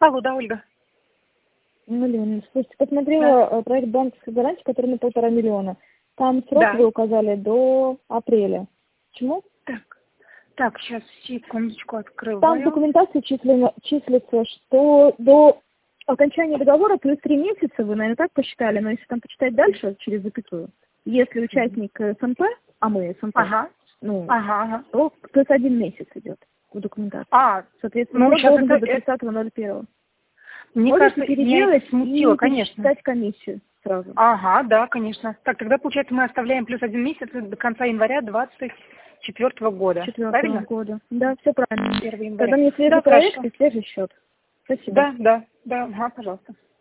Алло, да, Ольга. Ну, Лена, слушайте, посмотрела проект банковской гарантии, который на 1,5 миллиона. Там срок вы указали до апреля. Почему? Так, сейчас, секундочку, открываю. Там в документации числится, что до окончания договора плюс 3 месяца, вы, наверное, так посчитали, но если там почитать дальше, через запятую, если участник СМП, а мы СМП, то плюс 1 месяц идет в документации. Соответственно, срок должен быть до 30.01. Мне можете кажется, переделать смутило, и пересчитать комиссию сразу. Ага, да, конечно. Так, тогда, получается, мы оставляем плюс 1 месяц до конца января 24 года. Правильно? Года. Да, все правильно. 1 января. Тогда мне свежий проект и свежий счет. Спасибо. Да, ага, пожалуйста.